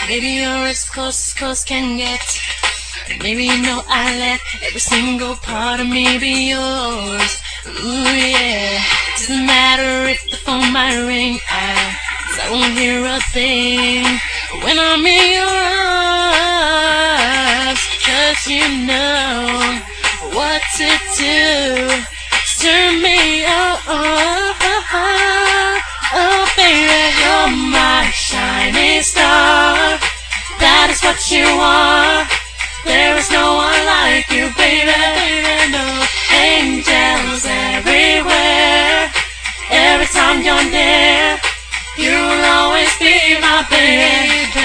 Maybe you're as close can get. Maybe you know I let every single part of me be yours. Ooh yeah. Doesn't matter if the phone might ring, 'cause I won't hear a thing when I'm in your arms. 'Cause you know what to do. Turn me on. Oh baby, you're my shining star. That is what you are. There is no one like you, baby. No angels everywhere. Every time you're near, you'll always be my baby.